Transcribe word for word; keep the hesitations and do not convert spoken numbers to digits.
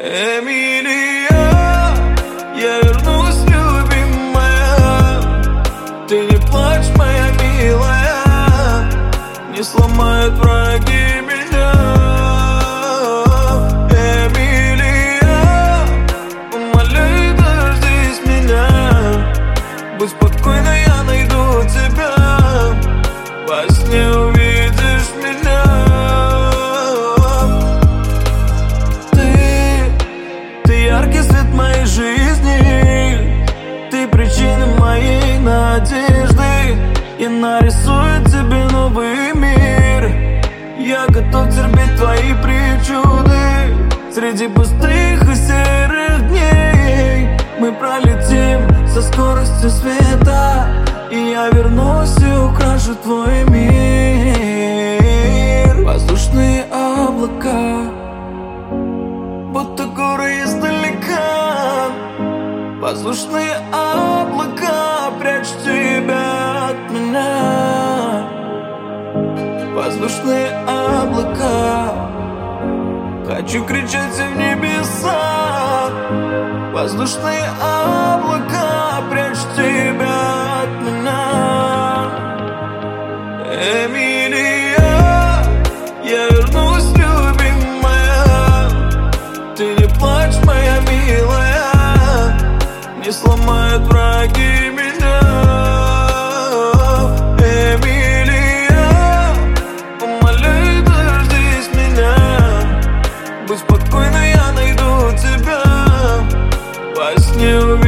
Эмилия, я вернусь, любимая. Ты не плачь, моя милая, не сломают враги меня. Эмилия, умоляю, дождись меня. Будь спокойна, я найду тебя. Во сне увидишь меня. Яркий свет моей жизни, ты причина моей надежды. Я нарисую тебе новый мир. Я готов терпеть твои причуды. Среди пустых и серых дней мы пролетим со скоростью света. И я вернусь и украшу твой мир. Воздушные облака, будто горы издалека. Воздушные облака, прячь тебя от меня. Воздушные облака, хочу кричать в небеса. Воздушные облака, прячь тебя от меня. Эмилия, я вернусь, любимая. Ты не плачь, моя милая, не сломают враги меня. Эмилия, умоляю, дождись меня. Будь спокойна, я найду тебя. Во сне